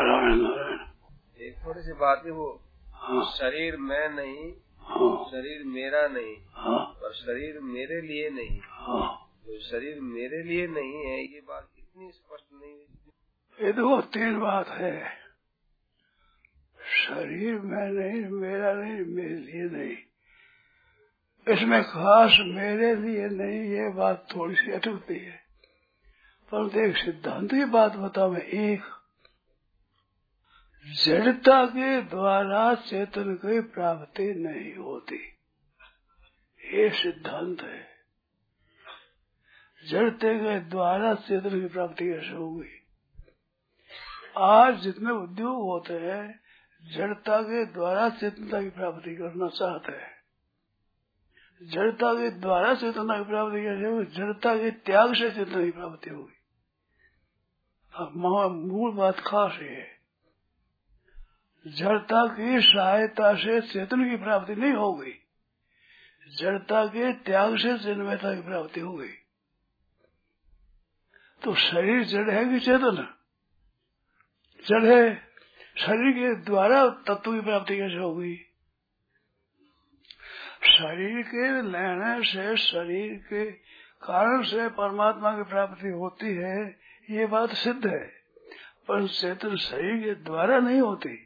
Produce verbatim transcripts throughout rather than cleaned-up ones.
नारायण नारायण। एक थोड़ी सी बात है वो, हाँ। शरीर मैं नहीं, हाँ। शरीर मेरा नहीं, हाँ। और शरीर मेरे लिए नहीं। हाँ। तो शरीर मेरे लिए नहीं है, ये बात इतनी स्पष्ट नहीं है। ये देखो तीन बात है, शरीर मैं नहीं, मेरा नहीं, मेरे लिए नहीं। इसमें खास मेरे लिए नहीं ये बात थोड़ी सी अटकती है, परंतु एक सिद्धांत की बात बताओ मैं, एक जड़ता के द्वारा चेतन की प्राप्ति नहीं होती, ये सिद्धांत है। जड़ते के द्वारा चेतन की प्राप्ति कैसे होगी? आज जितने उद्योग होते हैं जड़ता के द्वारा चेतनता की प्राप्ति करना चाहते हैं। जड़ता के द्वारा चेतना की प्राप्ति कैसे होगी? जड़ता के त्याग से चेतना की प्राप्ति होगी। अब मूल बात खास है, जड़ता की सहायता से चेतन की प्राप्ति नहीं होगी, जड़ता के त्याग से चिन्मयता की प्राप्ति होगी। तो शरीर जड़ है कि चेतन? जड़ है। शरीर के द्वारा तत्व की प्राप्ति कैसे होगी? शरीर के लेने से, शरीर के कारण से परमात्मा की प्राप्ति होती है, ये बात सिद्ध है, पर चेतन शरीर के द्वारा नहीं होती।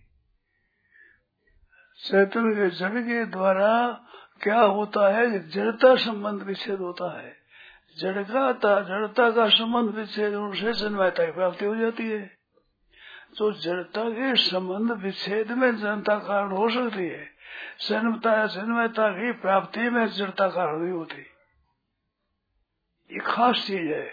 चेतन के जड़ के द्वारा क्या होता है? जड़ता संबंध विच्छेद होता है। जड़ का जड़ता का संबंध विच्छेद उनसे चिन्मयता की प्राप्ति हो जाती है। तो जड़ता के संबंध विच्छेद में जनता कारण हो सकती है, चिन्मयता चिन्मयता की प्राप्ति में जड़ता कारण नहीं होती। ये खास चीज है,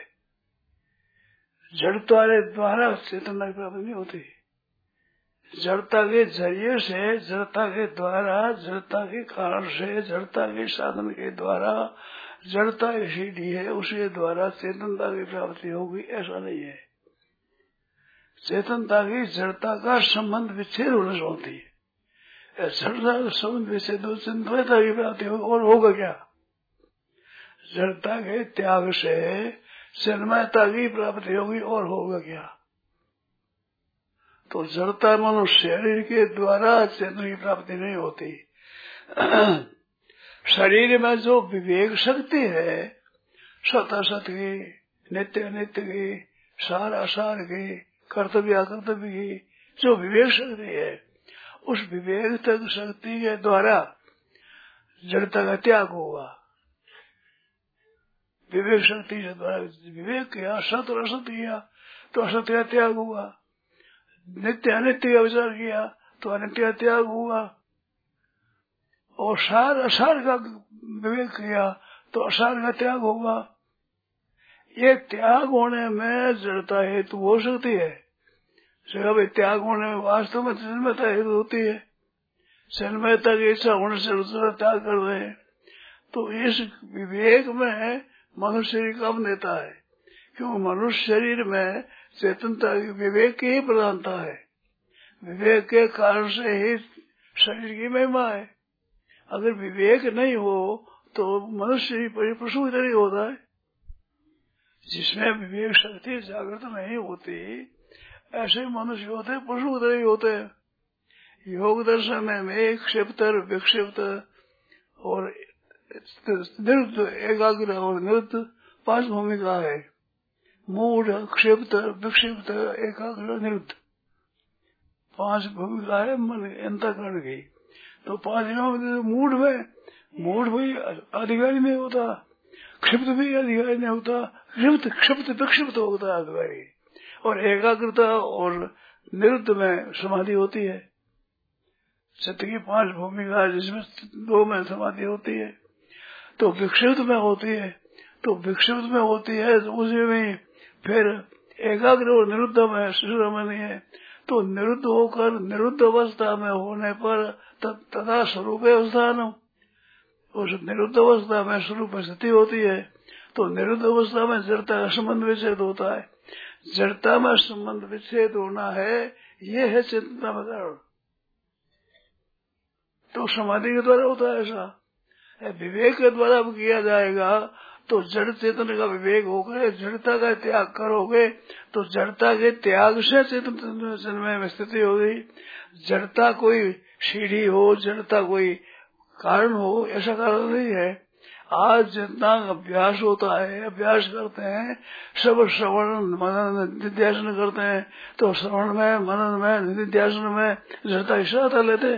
जड़ता के द्वारा चेतना की प्राप्ति नहीं होती। जड़ता के जरिए से, जड़ता के द्वारा, जड़ता के कारण से, जड़ता के साधन के द्वारा, जड़ता सीढ़ी है उसके द्वारा चेतनता की प्राप्ति होगी, ऐसा नहीं है। चेतनता की जड़ता का संबंध विच्छेद होने से होती है। जड़ता का संबंध विच्छेद चिन्मयता की प्राप्ति होगी, और होगा क्या? जड़ता के त्याग से चिन्मयता की प्राप्ति होगी, और होगा क्या? तो जड़ता मनुष्य शरीर के द्वारा चेतन की प्राप्ति नहीं होती। शरीर में जो विवेक शक्ति है, सत असत की, नित्य अनित्य की, सार असार की, कर्तव्य अकर्तव्य की जो विवेक शक्ति है, उस विवेक तक शक्ति के द्वारा जड़ता का त्याग होगा। विवेक शक्ति के द्वारा विवेक किया, सत और असत किया तो असत का त्याग हुआ। नित्य अनित्य का विचार किया तो अनित्य का त्याग हुआ, और सार असार का विवेक किया तो असार का त्याग होगा। ये त्याग होने में जड़ता हेतु हो सकती है। भाई त्याग होने में वास्तव में चिन्मयता हेतु होती है। चिन्मयता की इच्छा होने से दूसरा त्याग कर रहे, तो इस विवेक में मनुष्य शरीर कम देता है, क्योंकि मनुष्य शरीर में चेतनता की विवेक की ही प्रधानता है। विवेक के कारण से ही शरीर की महिमा है। अगर विवेक नहीं हो तो मनुष्य पशु की तरह होता है। जिसमें विवेक शक्ति जागृत नहीं होती, ऐसे मनुष्य होते, पशु की तरह होते हैं। योग दर्शन में क्षिप्तर, विक्षिप्त और निरुद्ध, एकाग्र और निरुद्ध पांच भूमिका है। मूढ़, क्षिप्त, विक्षिप्त, एकाग्र, निरुद्ध, पांच भूमिका है मन अंतःकरण की। तो पांच मूढ़ में, मूढ़ भी अधिकारी नहीं होता, क्षिप्त भी अधिकारी नहीं होता, क्षिप्त क्षिप्त विक्षिप्त होता है अधिकारी, और एकाग्रता और निरुद्ध में समाधि होती है। सत्य की पांच भूमिका, जिसमें दो में समाधि होती है, तो विक्षिप्त में होती है, तो विक्षिप्त में होती है तो उसी में फिर एकाग्र और निरुद्ध में शिरोमणि है। तो निरुद्ध होकर निरुद्ध अवस्था में होने पर तथा स्वरूप अवस्थान, उस निरुद्ध अवस्था में स्वरूप स्थिति होती है। तो निरुद्ध अवस्था में जड़ता का संबंध विच्छेद होता है। जड़ता में संबंध विच्छेद होना है, ये है चेतना में कारण। तो समाधि के द्वारा होता है ऐसा। विवेक के द्वारा अब किया जाएगा तो जड़ चेतन का विवेक होकर जड़ता का त्याग करोगे तो जड़ता के त्याग से चेतन चिन्मय में स्थिति होगी। जड़ता कोई सीढ़ी हो, जड़ता कोई कारण हो, ऐसा कारण नहीं है। आज जितना अभ्यास होता है, अभ्यास करते हैं, सब श्रवण मनन निधिध्यासन करते हैं, तो श्रवण में मनन में निधिध्यासन में जड़ता की सहायता लेते,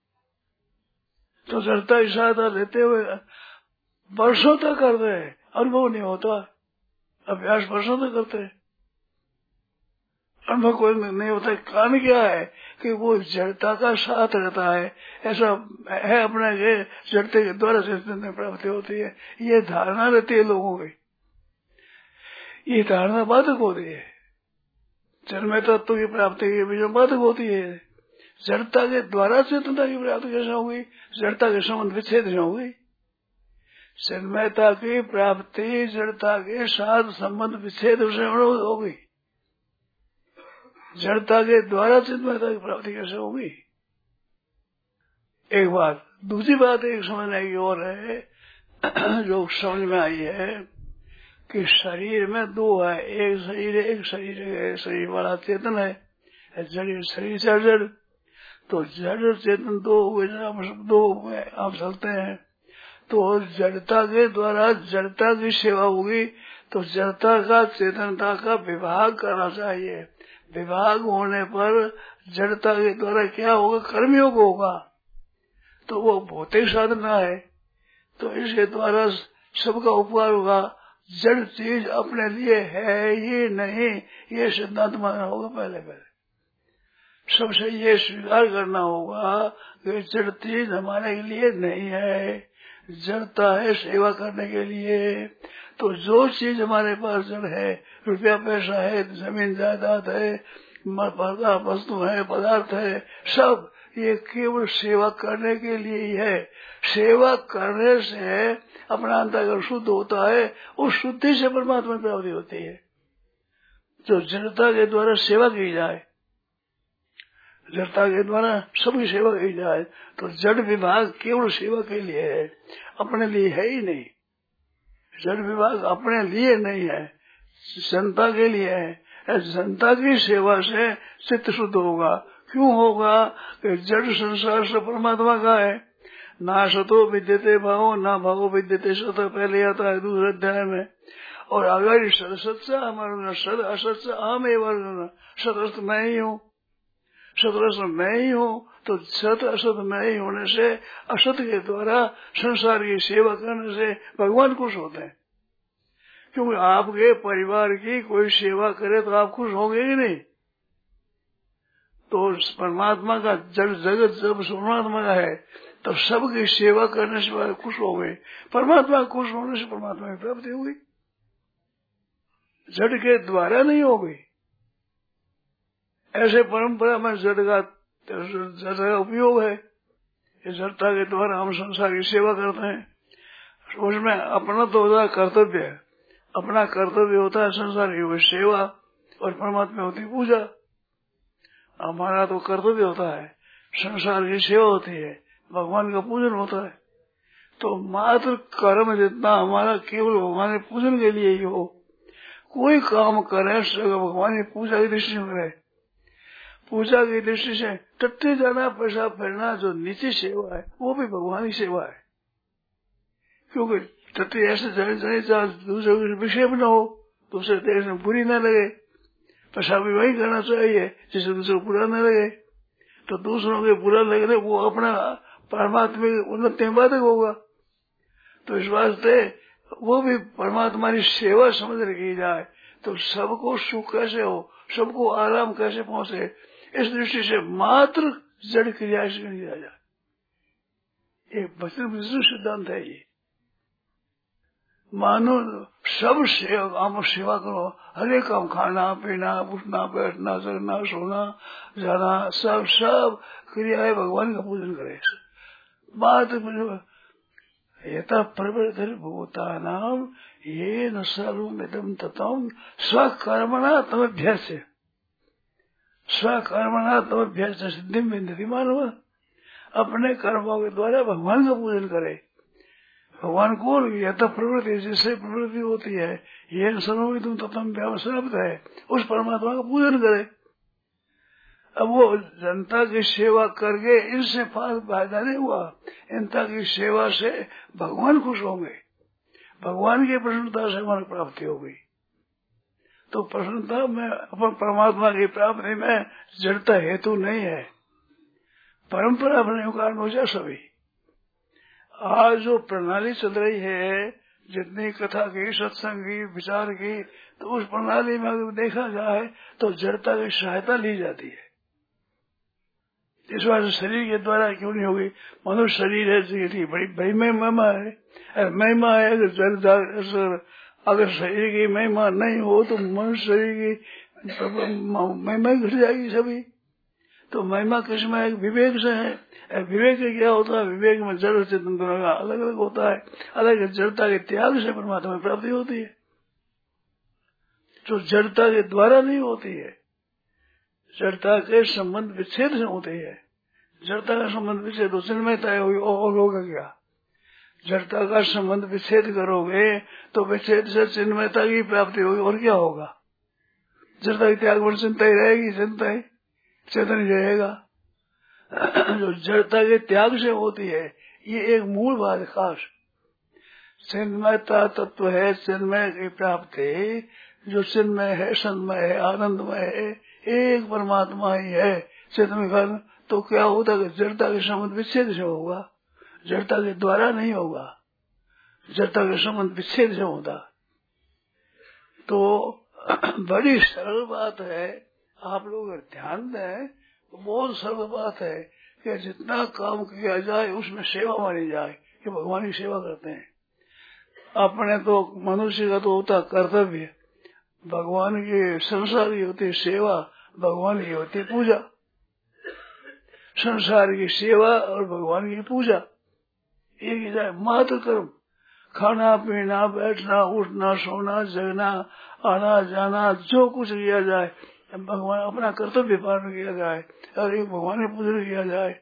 तो जड़ता की सहायता लेते हुए वर्षों तक करते हैं, अनुभव नहीं होता। अभ्यास वर्षों तक करते हैं, अनुभव कोई नहीं होता। कारण क्या है कि वो जड़ता का साथ रहता है, ऐसा है अपने के जड़ते के द्वारा चेतन प्राप्ति होती है, ये धारणा रहती है लोगों की। ये धारणा बाधक होती है, जन्म तत्व की प्राप्ति की भी बाधक होती है। जड़ता के द्वारा चेतनता की प्राप्ति कैसे होगी? जड़ता के संबंध विच्छेद नहीं होगी। जन्मता की प्राप्ति जड़ता के साथ संबंध विच्छेद से होगी। जड़ता के द्वारा चिन्मयता की प्राप्ति कैसे होगी? एक बात। दूसरी बात एक समझने की और है, जो समझ में आई है कि शरीर में दो है, एक शरीर है, एक शरीर है, शरीर वाला चेतन है, जड़ शरीर से जड़, तो जड़ चेतन दो हुए, दो हुए आप चलते हैं, तो जड़ता के द्वारा जड़ता की सेवा होगी, तो जड़ता का चेतनता का विभाग करना चाहिए। विभाग होने पर जड़ता के द्वारा क्या होगा? कर्मयोग होगा, तो वो भौतिक साधना है, तो इसके द्वारा सबका उपकार होगा। जड़ चीज अपने लिए है ही नहीं, ये सिद्धांत मानना होगा। पहले पहले सबसे ये स्वीकार करना होगा कि जड़ चीज हमारे लिए नहीं है, जड़ता है सेवा करने के लिए। तो जो चीज हमारे पास जड़ है, रुपया पैसा है, जमीन जायदाद है, वस्तु है, पदार्थ है, सब ये केवल सेवा करने के लिए ही है। सेवा करने से अपना अंतःकरण शुद्ध होता है, उस शुद्धि से परमात्मा की प्राप्ति होती है। जो जड़ता के द्वारा सेवा की जाए, जड़ता के द्वारा सबकी सेवा की जाए, तो जड़ विभाग केवल सेवा के लिए है, अपने लिए है ही नहीं। जड़ विभाग अपने लिए नहीं है, जनता के लिए है। जनता की सेवा से चित्त शुद्ध होगा। क्यों होगा? कि जड़ संसार से परमात्मा का है। ना सतो विद्यते भावो ना भावो विद्यते सत, पहले आता है दूसरे अध्याय में। और अगर सत सच्चा हमारा सद असत आम एवं सत मैं ही हूँ, सत मैं ही हूँ, तो सत असत मैं ही होने से असत के द्वारा संसार की सेवा करने से भगवान खुश होते हैं। क्योंकि आपके परिवार की कोई सेवा करे तो आप खुश होंगे ही नहीं। तो परमात्मा का जड़ जगत जब परमात्मा का है, तब सबकी सेवा करने से खुश हो गए। परमात्मा खुश होने से परमात्मा की प्राप्ति हुई, जड़ के द्वारा नहीं हो गई। ऐसे परंपरा में जड़ का जड़ का उपयोग है। इस जड़ता के द्वारा हम संसार की सेवा करते हैं। उसमें अपना तो होता कर्तव्य है, अपना कर्तव्य होता है संसार की सेवा, और परमात्मा होती पूजा। हमारा तो कर्तव्य होता है संसार की सेवा होती है, भगवान का पूजन होता है। तो मात्र कर्म जितना हमारा केवल भगवान के पूजन के लिए ही हो, कोई काम करे भगवान की पूजा की दृष्टि से करे। पूजा की दृष्टि से टट्टे जाना, पैसा फेरना जो नीचे सेवा है, वो भी भगवान की सेवा है। क्योंकि टट्टे ऐसे जाने जाने दूसरे विषय में न हो, दूसरे देश में बुरी न लगे। पैसा भी वही करना चाहिए जिससे दूसरों को बुरा न लगे। तो दूसरों के बुरा लगने वो अपना परमात्मा की उन्नति में बाधक होगा। तो इस वास्ते वो भी परमात्मा की सेवा समझ रखी जाए, तो सबको सुख कैसे हो, सबको आराम कैसे पहुंचे, इस दृष्टि से मात्र जड़ क्रिया से किया जाए। एक वचन विष्णु सिद्धांत है ये। मानो सब सेवा काम सेवा करो, हर एक काम, खाना पीना, उठना बैठना, चलना सोना जाना, सब सब क्रिया है भगवान का पूजन करे। बात यथा प्रवर्तन भूतानाम ये न सर्वमिदं ततम स्वकर्मणा तमभ्यस, स्वकर्मणा तमभ्यस सिद्धि विन्दति मानव। अपने कर्मों के द्वारा भगवान का पूजन करे। भगवान कौन है? यथ प्रवृत्ति, जिससे प्रवृत्ति होती है, ये सर्वों तुम तत्म व्यावसायित है, उस परमात्मा का पूजन करे। अब वो जनता की सेवा करके इनसे फायदा नहीं हुआ, जनता की सेवा से भगवान खुश होंगे, भगवान की प्रसन्नता से हमारी प्राप्ति होगी। तो प्रसन्नता में अपन परमात्मा की प्राप्ति में जड़ता हेतु नहीं है, परंपरा अपने कारण हो जाए सभी। आज जो प्रणाली चल रही है, जितनी कथा की, सत्संग की, विचार की, तो उस प्रणाली में अगर देखा जाए तो जड़ता की सहायता ली जाती है। इस बार शरीर के द्वारा क्यों नहीं होगी? मनुष्य शरीर है, बड़ी बड़ी महिमा है, महिमा है। अगर अगर शरीर की महिमा नहीं हो तो मनुष्य शरीर की महिमा घट जाएगी सभी। तो महिमा किस में? विवेक से है। विवेक क्या होता है? विवेक में जड़ चेतन दोनों का अलग अलग होता है। अलग जड़ता के त्याग से परमात्मा की प्राप्ति होती है, जो जड़ता के द्वारा नहीं होती है। जड़ता के संबंध विच्छेद से होते है। जड़ता का संबंध विच्छेद तो चिन्मयता हुई, और होगा क्या? जड़ता का संबंध विच्छेद करोगे तो विच्छेद से चिन्मयता की प्राप्ति होगी, और क्या होगा? जड़ता की त्याग पर चिंता ही रहेगी, चिंता ही चेतन ही रहेगा। जो जड़ता के त्याग से होती है, ये एक मूल बात है खास। चिन्मयता तत्व है, चिन्मय की प्राप्ति, जो चिन्मय है, सन्मय है, आनंदमय है, एक परमात्मा ही है चेतन कारण। तो क्या होता है? जड़ता के संबंध विच्छेद से होगा, जड़ता के द्वारा नहीं होगा। जड़ता के संबंध विच्छेद से होता। तो बड़ी सरल बात है, आप लोग अगर ध्यान दें तो बहुत सरल बात है कि जितना काम किया जाए उसमें सेवा मानी जाए, कि भगवान की सेवा करते हैं। अपने तो मनुष्य का तो होता कर्तव्य, भगवान की संसार की होती है सेवा, भगवान की होती है पूजा। संसार की सेवा और भगवान की पूजा एक ही जाए। मात्र कर्म, खाना पीना, बैठना, उठना, सोना, जगना, आना जाना, जो कुछ किया जाए भगवान अपना कर्तव्य पालन किया जाए और एक भगवान की पूजन किया जाए।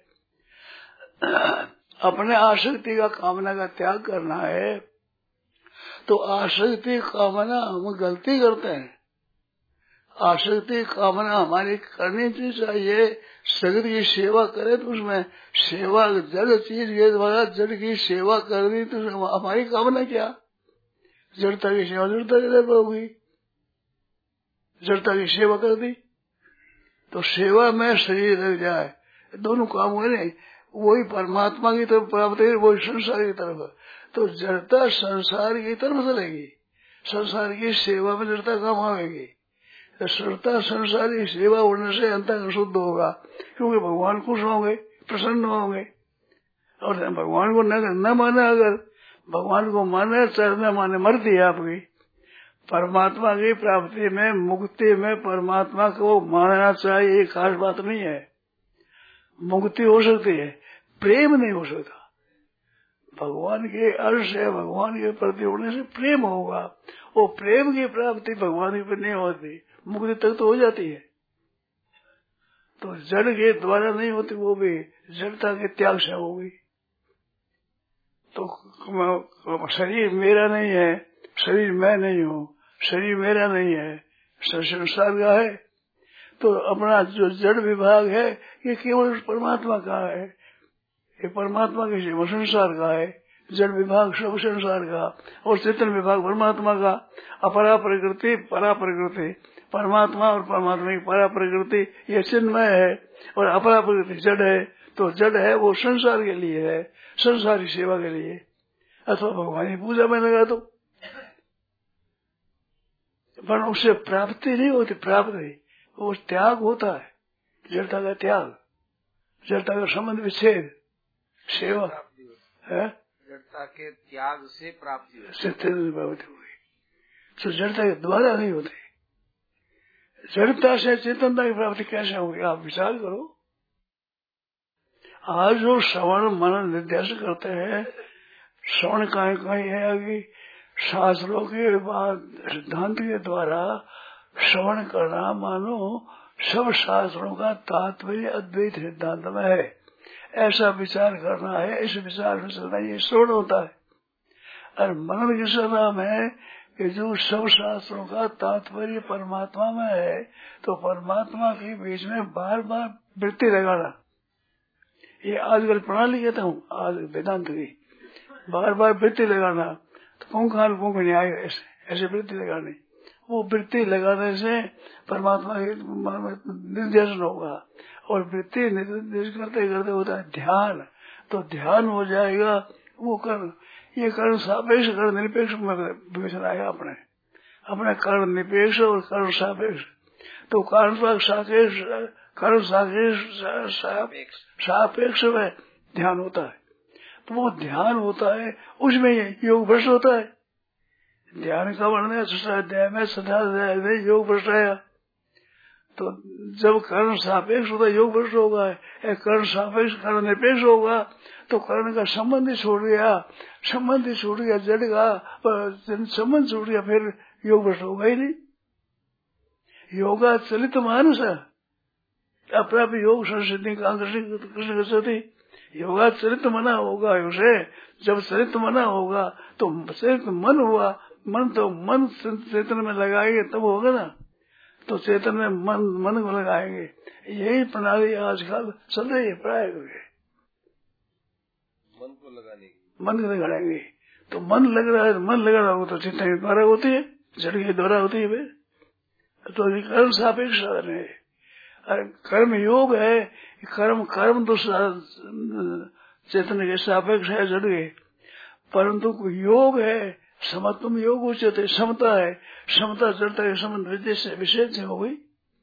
अपने आसक्ति का, कामना का त्याग करना है, तो आसक्ति कामना हम गलती करते हैं। आसक्ति कामना हमारी करनी चाहिए। जगत की सेवा करे तो उसमें सेवा, जड़ चीज के द्वारा जड़ की सेवा करनी, तो हमारी कामना क्या? जड़ता की सेवा जड़ता की तरफ होगी। जड़ता की सेवा कर दी तो सेवा में शरीर लग जाए, दोनों काम हुए नहीं। वही परमात्मा की तरफ प्राप्त है, वही संसार की तरफ। तो जड़ता संसार की तरफ चलेगी, संसार की सेवा में जड़ता काम आवेगी। जड़ता संसार की सेवा होने से अंतःकरण शुद्ध होगा, क्योंकि भगवान खुश होंगे, प्रसन्न होंगे। और भगवान को न माने, अगर भगवान को माने चाहे न माने, मर्जी है आपकी। परमात्मा की प्राप्ति में, मुक्ति में परमात्मा को मानना चाहिए, ये खास बात नहीं है। मुक्ति हो सकती है, प्रेम नहीं हो सकता। भगवान के अर्श है, भगवान के प्रति होने से प्रेम होगा। वो प्रेम की प्राप्ति भगवान की नहीं होती, मुक्ति तक तो हो जाती है। तो जड़ के द्वारा नहीं होती, वो भी जड़ता के त्याग से होगी। तो शरीर मेरा नहीं है, शरीर मैं नहीं हूँ, शरीर मेरा नहीं है, संसार का है। तो अपना जो जड़ विभाग है ये केवल परमात्मा का है, ये परमात्मा के जीव संसार का है। जड़ विभाग सब संसार का और चेतन विभाग परमात्मा का। अपरा प्रकृति परा प्रकृति, परमात्मा और परमात्मा की परा प्रकृति ये चिन्मय है, और अपरा प्रकृति जड़ है। तो जड़ है वो संसार के लिए है, संसारी सेवा के लिए, अथवा भगवान की पूजा में लगा तो। पर उससे प्राप्ति नहीं होती, प्राप्त नहीं, वो त्याग होता है, जड़ता का त्याग, जड़ता का संबंध विच्छेद, सेवा है। जड़ता के त्याग से प्राप्ति प्राप्ति हुई, तो जड़ता के द्वारा नहीं होती। जड़ता से चेतनता की प्राप्ति कैसे होगी? आप विचार करो। आज जो श्रवण मनन निर्देश करते हैं, श्रवण कहीं कहीं है अभी शास्त्रों के बाद सिद्धांत के द्वारा श्रवण करना, मानो सब शास्त्रों का तात्पर्य अद्वैत सिद्धांत में है, ऐसा विचार करना है। इस विचार में चलना ये श्रवण होता है। और मनन किसका नाम है कि जो सब शास्त्रों का तात्पर्य परमात्मा में है, तो परमात्मा के बीच में बार बार वृत्ति लगाना, ये आजकल प्रणाली कहता हूँ, आज वेदांत की बार बार वृत्ति लगाना, तो पुंखान पुंख न्याय ऐसे ऐसे वृत्ति लगाने, वो वृत्ति लगाने से परमात्मा के निर्देशन होगा। और वृत्ति निर्देश करते करते होता है ध्यान, तो ध्यान हो जाएगा वो कर्म। ये कर्म सापेक्ष कर्म निरपेक्ष विवेचन आएगा अपने अपने कर्म निरपेक्ष और कर्म सापेक्ष। तो कर्म सापेक्ष कर्म सापेक्ष सापेक्ष में ध्यान होता है, तो वो ध्यान होता है, उसमें योग भ्रष्ट होता है। ध्यान का वर्णन अध्याय में सदाध्याय में योग भ्रष्ट आया। तो जब कर्म सापेक्ष होता है योग भ्रष्ट होगा, कर्म सापेक्ष कर्म निरपेक्ष होगा, तो कर्ण का संबंध ही छूट गया, संबंध ही छूट गया, जड़ का संबंध छूट गया, फिर योग भ्रष्ट होगा ही नहीं। योगा चलित मानस अप्राप्य योग संसिद्धि का कृष्ण सती, योगा चरित मना होगा उसे, जब चरित मना होगा तो चरित मन हुआ, मन तो मन चेतन में लगाएंगे तब होगा ना, तो चेतन में मन मन को लगाएंगे। यही प्रणाली आजकल चल रही है प्राय मन को लगाने की, मन को लगाएंगे। तो मन लग रहा है, मन लग रहा हो तो चिंता के द्वारा होती है, जड़ के द्वारा होती है वे, तो कर्म सापेक्ष साधन है। कर्म योग है, कर्म कर्म तो चेतन के सापेक्ष है जड़ के, परंतु योग है समत्वम योग उचित है, समता है, समता जड़ता के संबंध विशेष विशेष हो गई,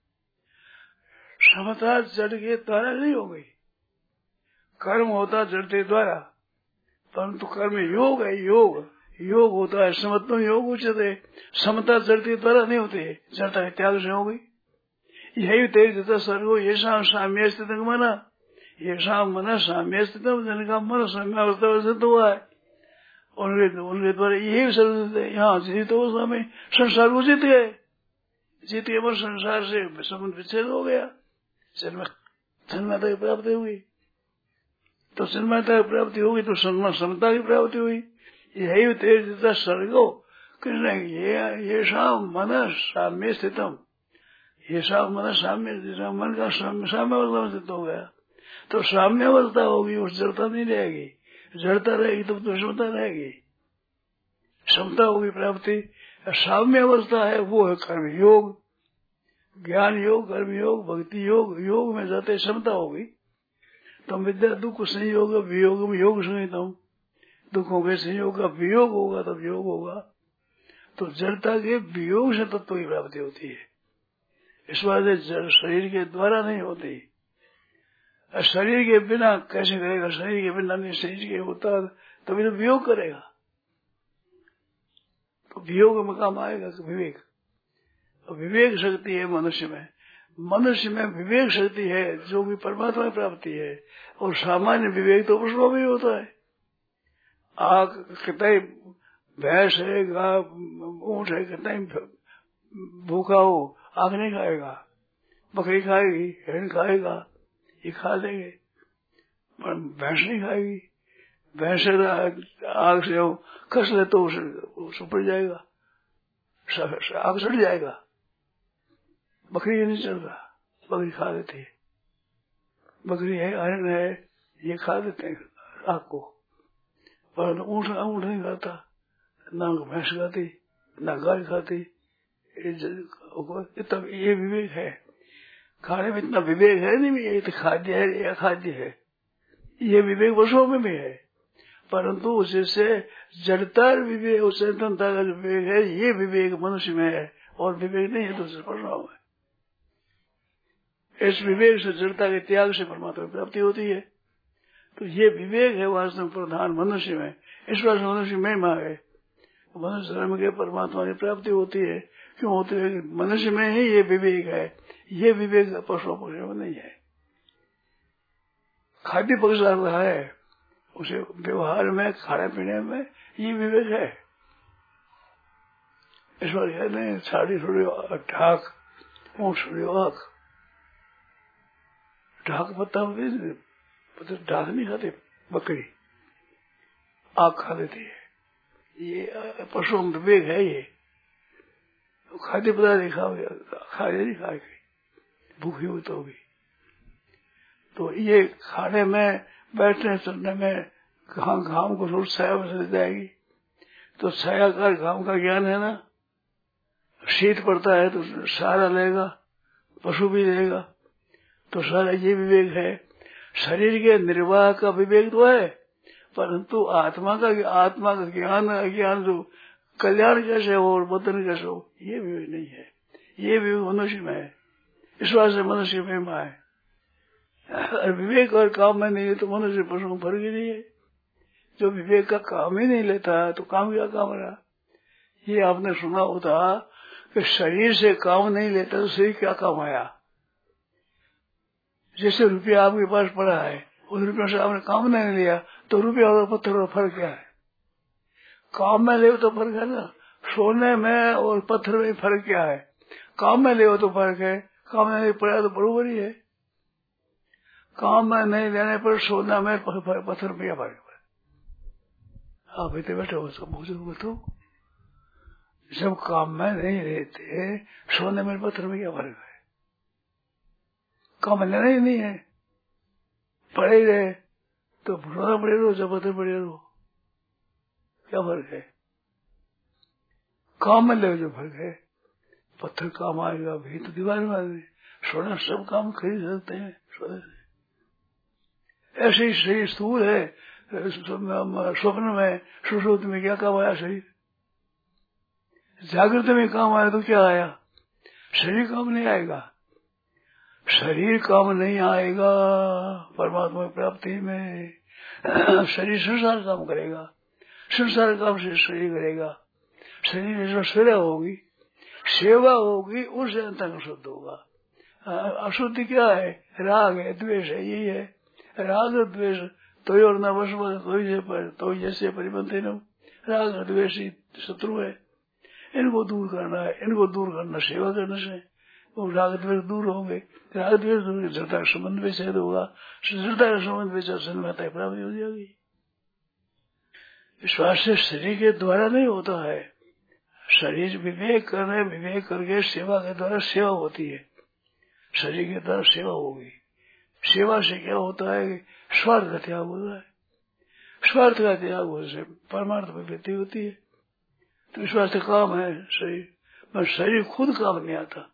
समता जड़ के द्वारा नहीं हो गई, कर्म होता जड़ के द्वारा, परंतु कर्म योग है, योग योग होता है समत्वम योग उचित है, समता जड़ के द्वारा नहीं होती है, जड़ता के त्याग से हो गई। यही तेज सर्गो ये शाम साम्य स्थित मना, ये शाम मना साम्य स्थित, जिनका मन साम्यावस्था सिद्ध हुआ है उनके उनके द्वारा यही सर्व यहाँ जीत अवस्था में संसार को जीत गए, जीत के बाद संसार से संबंध विच्छेद हो गया, जन्मता की प्राप्ति हुई, तो जन्मता की प्राप्ति होगी तो समता की प्राप्ति हुई। यही तेज सर्गो कृष्ण ये ये शाम मन साम्य स्थितम, ये सब मन साम्य मन का साम्य अवस्था में सिद्ध हो गया, तो साम्य अवस्था होगी, उस जड़ता नहीं रहेगी, जड़ता रहेगी तब तो समता रहेगी, समता होगी प्राप्ति। साम्य अवस्था है वो है कर्म योग, ज्ञान योग, कर्म योग, भक्ति योग, योग में जाते समता होगी। तो विद्या दुख संयोग वियोग में योग संहितम, दुखों के संयोग का वियोग होगा तब योग होगा, तो जड़ता के वियोग से तत्व की प्राप्ति होती है। इस वास्ते शरीर के द्वारा नहीं होती, शरीर के बिना कैसे करेगा, शरीर के बिना नहीं, शरीर के होता तभी तो वियोग करेगा, तो वियोग में काम आएगा विवेक। तो विवेक शक्ति है मनुष्य में, मनुष्य में विवेक शक्ति है जो भी परमात्मा की प्राप्ति है, और सामान्य विवेक तो पुष्पों में होता है। आग कितने भैंस है, गा ऊंट है, कितने भूखा हो आग नहीं खाएगा, बकरी खाएगी, हिरण खाएगा, ये खा लेंगे, पर भैंस नहीं खाएगी। भैंस आग से हो कस ले तो उसे पड़ जाएगा, आग सड़ जाएगा, बकरी नहीं चलता, बकरी खा लेती है, बकरी है, हिरण है, ये खा लेते हैं आग को, पर ऊँट ऊँट नहीं खाता, ना भैंस खाती, ना गाय खाती। इतना ये विवेक है, खाने में इतना विवेक है नहीं, ये तो खाद्य है या खाद्य है, ये विवेक वर्षों में भी है, परंतु उससे जड़ता विवेक और चेतनता का विवेक है, ये विवेक मनुष्य में है, और विवेक नहीं है दूसरे वर्षों में। इस विवेक से जड़ता के त्याग से परमात्मा की प्राप्ति होती है, तो ये विवेक है वास्तव प्रधान मनुष्य में। इस वर्ष मनुष्य में माँ है, मनुष्य धर्म के परमात्मा की प्राप्ति होती है। क्यों होती है? मनुष्य में ही ये विवेक है, ये विवेक पशु पक्षियों में नहीं है। खाद्य पदार्थ है, उसे व्यवहार में खाने पीने में ये विवेक है। इस बार है नहीं, साड़ी थोड़ी ढाक, ऊँट थोड़ी आँख, ढाक पत्ता पता ढाक नहीं खाते, बकरी आँख खा लेती है, ये पशुओं में विवेक है। ये खाद्य पदार्थ नहीं खाओगे, खाए नहीं खाएगी, भूखी हो तो भी। तो ये खाने में, बैठने चलने में घाम घाम को रोज छाया बस जाएगी, तो छायाकार घाम का ज्ञान है ना। शीत पड़ता है तो सहारा लेगा, पशु भी लेगा, तो सारा ये विवेक है। शरीर के निर्वाह का विवेक तो है, परंतु आत्मा का आत्मा का ज्ञान अज्ञान जो कल्याण कैसे हो और बदन कैसे हो, ये विवेक नहीं है। ये विवेक मनुष्य में है, इस बात से मनुष्य में है। और विवेक और काम में नहीं है तो मनुष्य पशु में फर्क ही नहीं है। जो विवेक का काम ही नहीं लेता तो काम क्या काम रहा। ये आपने सुना होता कि शरीर से काम नहीं लेता तो शरीर क्या काम आया। जैसे रुपया आपके पास पड़ा है, उस रुपये से आपने काम नहीं लिया तो रुपया और पत्थर और फर्क क्या है। काम में ले तो फर्क है ना, सोने में और पत्थर में फर्क क्या है। काम में ले तो फर्क है, काम में नहीं पड़ा तो बरोबर ही है। काम में नहीं लेने पर सोना में पत्थर में क्या फर्क है। आप इतने बैठे हो सब बुजुर्ग तो जब काम में नहीं रहते, सोने में पत्थर में क्या फर्क है। काम लेना ही नहीं है, पड़े रहे तो सोना पड़े रहो, जब पत्थर पड़े रहो, क्या फर्क है। काम में ले जो फर्क है, पत्थर काम आएगा भी तो दीवार में आएगी, सोना सब काम खरीद सकते हैं सोने से। ऐसे ही शरीर स्थूल है, स्वप्न में सुषुप्ति में क्या काम आया शरीर। जागृत में काम आया तो क्या आया, शरीर काम नहीं आएगा। शरीर काम नहीं आएगा परमात्मा की प्राप्ति में। शरीर संसार काम करेगा, संसार काम से शरीर करेगा। शरीर में सेवा होगी, सेवा होगी, उससे अंतरंग शुद्ध होगा। अशुद्धि क्या है, राग है, द्वेष है, यही है। राग और द्वेष तो और न वश तो जैसे परिबंधित न, राग और द्वेष शत्रु है। इनको दूर करना है, इनको दूर करना सेवा करने से वो राग द्वेष दूर होंगे। राग द्वेष दूर जड़ता का संबंध भी छेद होगा, जड़ता का संबंध भी सन्मता प्राप्ति हो जाएगी। विश्वास से शरीर के द्वारा नहीं होता है। शरीर विवेक करने, विवेक करके सेवा के द्वारा सेवा होती है। शरीर के द्वारा सेवा होगी। सेवा से क्या होता है, स्वार्थ का त्याग होता है। स्वार्थ का त्याग होने से परमार्थ में वृद्धि होती है। तो विश्वास से काम है शरीर, पर शरीर खुद काम नहीं आता।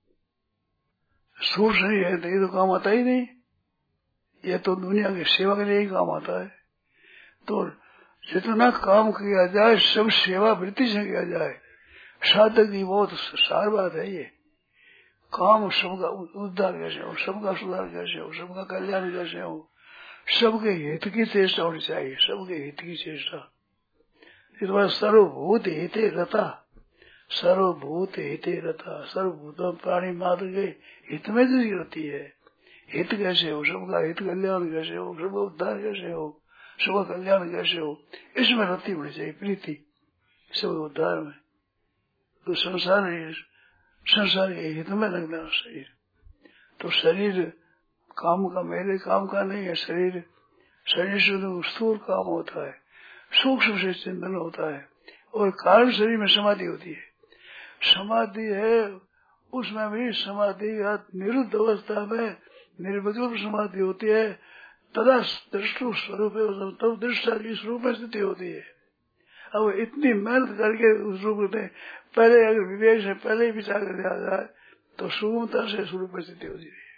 सूर शरीर है तो ये तो काम आता ही नहीं, ये तो दुनिया की सेवा के लिए ही काम आता है। तो जितना काम किया जाए सब सेवा वृत्ति से किया जाए। साधक की बहुत सार बात है ये। काम सबका उद्धार कैसे हो, सबका सुधार कैसे हो, सबका कल्याण कैसे हो, सबके हित की चेष्टा होनी चाहिए, सबके हित की चेष्टा। इस बार सर्वभूत हिते रता, सर्वभूत हिते रता, सर्वभूत प्राणी मात्र के हित में दृष्टि रहती है। हित कैसे हो, सबका हित कल्याण कैसे हो, सबका उद्धार कैसे हो, सबका कल्याण कैसे हो, इसमें रति होनी चाहिए, प्रीति सबके उद्धार में। तो संसार संसार के हित में लगना शरीर। तो शरीर काम का मेरे काम का नहीं है। शरीर शरीर से तो स्थूल काम होता है, सूक्ष्म से चिंतन होता है, और कारण शरीर में समाधि होती है। समाधि है, उसमें भी समाधि निरुद्ध अवस्था में निर्विकल्प समाधि होती है। तदा दृष्टु स्वरूप है, तब दृष्टा की स्वरूप में स्थिति होती है। अब इतनी मेहनत करके उस रूप में पहले अगर विवेक से पहले ही विचार कर दिया जाए तो सुगमता से स्वरूप में स्थिति होती है।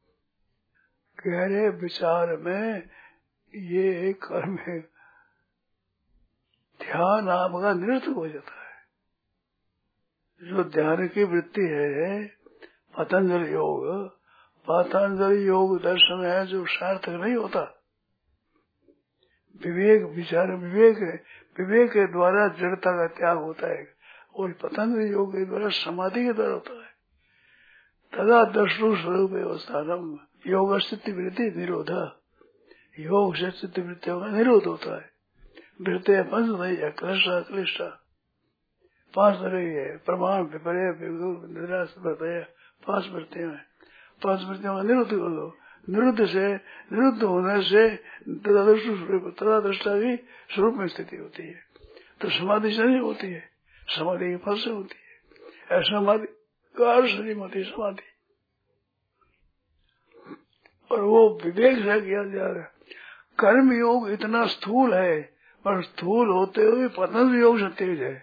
गहरे विचार में ये कर्म है, ध्यान आपका निरर्थक हो जाता है। जो ध्यान की वृत्ति है, पतंजलि योग, पतंजलि योग दर्शन है जो सार्थक नहीं होता। विवेक विचार विवेक है, विवेक के द्वारा जड़ता का त्याग होता है, और पतंजलि योग के द्वारा समाधि के द्वारा होता है। तदा दर्शु स्वरूप अवस्थानम योग स्थिति वृत्ति निरोध, योग से स्थिति वृत्तियों का निरोध होता है। वृत्ति पंच नहीं है, क्लिष्टा क्लिष्टा पांच नहीं है, प्रमाण विपर्य निराश पांच वृत्तियां हैं। पांच वृत्तियों का निरुद्ध कर दो। निरुद्ध से निरुद्ध होने से तदा दृष्टा की स्वरूप में स्थिति होती है। तो समाधि से नहीं होती है, समाधि के फल से होती है। ऐसा समाधि कार श्रीमती समाधि, और वो विवेक से किया जा रहा है। कर्म योग इतना स्थूल है, पर स्थूल होते हुए पतन योग से तेज है।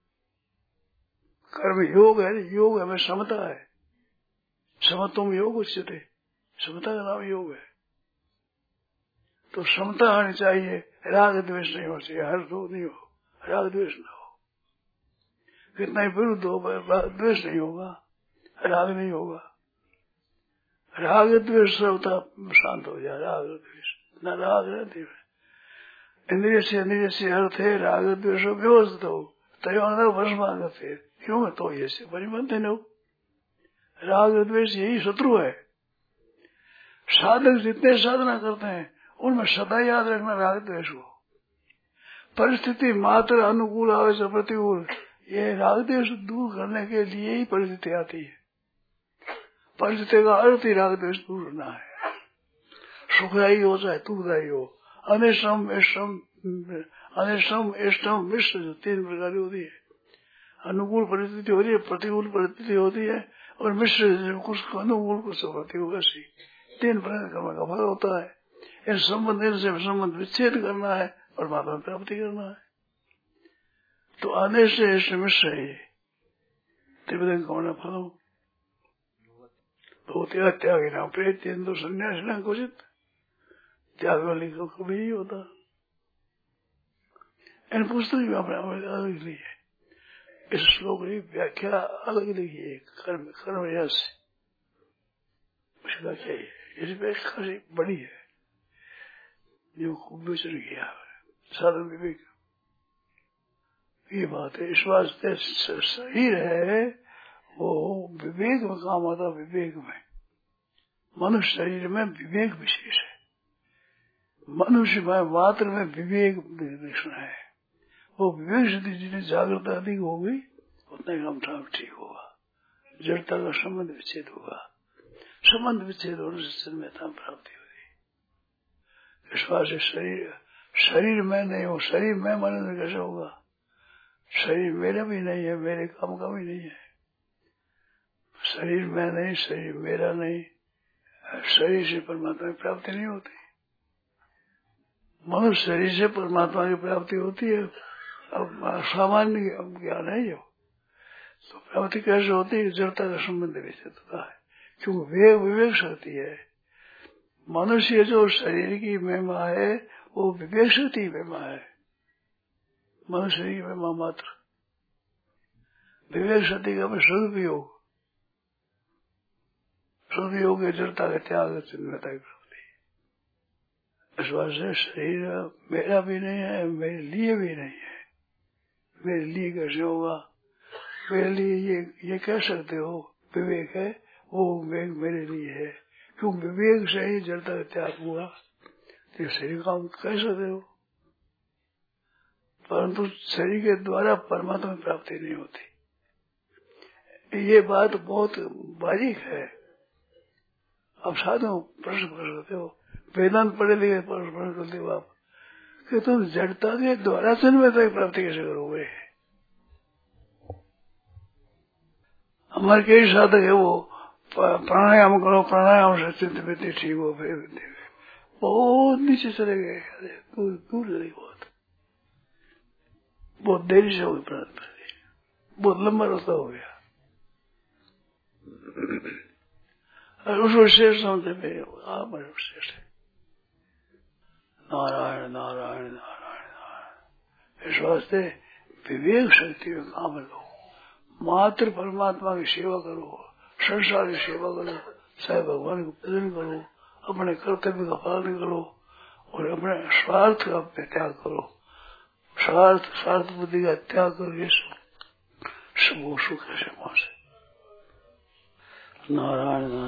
कर्म योग है, योग है, समता है। समत्वम योग उच्चते, समता का नाम योग है। तो समता आनी चाहिए, राग द्वेष नहीं हो चाहिए, हर दो नहीं हो, राग द्वेष न हो। कितना ही विरुद्ध हो, द्वेष नहीं होगा, राग नहीं होगा। राग द्वेष होता शांत हो जाए, राग द्वेष न राग रहती है। इंद्रिय से इंद्रिय से अर्थ है राग द्वेष व्यवस्थित हो, तय वर्षमागत है। क्यों? तो ये से परिबंधन न हो। राग द्वेष यही शत्रु है। साधक जितने साधना करते हैं उनमें सदा याद रखना राग द्वेष हो। परिस्थिति मात्र अनुकूल आवे से प्रतिकूल, ये राग द्वेष दूर करने के लिए ही परिस्थिति आती है। परिस्थिति का अर्थ ही राग द्वेष दूर करना है। सुखदायी हो चाहे दुखदायी हो, अनिष्टम इष्टम अनिष्टम इष्टम मिश्र जो तीन प्रकार की होती है। अनुकूल परिस्थिति होती है, प्रतिकूल परिस्थिति होती है, और मिश्र कुछ अनुकूल कुछ प्रतिकूल, ऐसी तीन प्रकार कर्म का फल होता है। इन संबंध से संबंध विच्छेद करना है, परमात्मा प्राप्ति करना है। तो अनिष्ट इष्ट मिश्र है त्रिविधं कर्मण फलम भूत्या त्यागी नाम प्रेत इंदु संन्यास न घोषित। त्याग वाली को कभी नहीं होता। इन पुस्तक में अपने अलग ली है। इस श्लोक की व्याख्या अलग लिखी है, कर्म कर्म यश उसकी व्याख्या है। इस व्याख्या खासी बड़ी है जो खूब विचरण किया साधन विवेक। ये बात है, इस वास्ते शरीर है वो विवेक में काम आता। विवेक में मनुष्य शरीर में विवेक विशेष है। मनुष्य में मात्र में विवेक विलक्षण है। वो विवेक से जितनी जागृता अधिक होगी उतना काम ठाम ठीक होगा। जड़ता का संबंध विच्छेद होगा। संबंध विच्छेद होने से तन्मयता प्राप्ति होगी। विश्वास से शरीर शरीर में नहीं हो, शरीर में मन कैसे होगा? शरीर मेरा भी नहीं है, मेरे काम का भी नहीं है। शरीर में नहीं, शरीर मेरा नहीं, शरीर से परमात्मा की प्राप्ति नहीं होती। मनुष्य शरीर से परमात्मा की प्राप्ति होती है। अब सामान्य ज्ञान है जो, तो प्राप्ति कैसे होती है? जड़ता का संबंध विच्छेद होता है, क्योंकि विवेक विवेक शक्ति है। मनुष्य जो शरीर की महिमा है वो विवेक शक्ति महिमा है। मनुष्य की महिमा मात्र विवेक शक्ति का सदुपयोग, सदुपयोग है जड़ता का त्याग, चिन्मयता की प्राप्ति। इस बात से शरीर मेरा भी नहीं है, मेरे लिए भी नहीं है। मेरे लिए कैसे होगा? मेरे लिए ये ये कह सकते हो विवेक है, वो विवेक मेरे लिए है। क्यों? विवेक से ही जड़ता का त्याग हुआ, तो शरीर काम कह सकते हो। परंतु शरीर के द्वारा परमात्मा में प्राप्ति नहीं होती। ये बात बहुत बारीक है। अब साधु प्रश्न कर सकते हो, वेदांत पढ़े लिखे प्रश्न करते हो आप कि तुम जड़ता के द्वारा तन्मयता की प्राप्ति कैसे करोगे? हमारे कई साधक है वो प्राणायाम करो, प्राणायाम से चिंत वृत्ति ठीक हो, फिर बहुत नीचे चले गए, दूर दूर चले बहुत बहुत देरी से हो गई, बहुत लंबा रास्ता हो गया। उसको शेष समझते मेरे आप शेष है। नारायण नारायण नारायण नारायण। इस वास्ते विवेक शक्ति में काम लो, मात्र परमात्मा की सेवा करो, संसार की सेवा करो, चाहे भगवान को पूजन करो, अपने कर्तव्य का पालन करो और अपने स्वार्थ का त्याग करो। स्वार्थ स्वार्थ बुद्धि का त्याग करके सब सुख है वहां से। नारायण नारायण।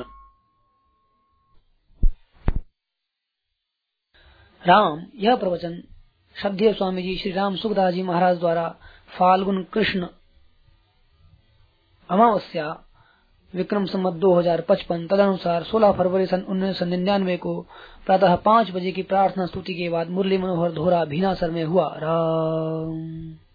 राम यह प्रवचन श्रद्धेय स्वामी जी श्री राम सुखदास जी महाराज द्वारा फाल्गुन कृष्ण अमावस्या विक्रम संवत दो हजार पचपन तदनुसार सोलह फरवरी सन उन्नीस सौ निन्यानवे को प्रातः पाँच बजे की प्रार्थना स्तुति के बाद मुरली मनोहर धोरा भीनासर में हुआ। राम।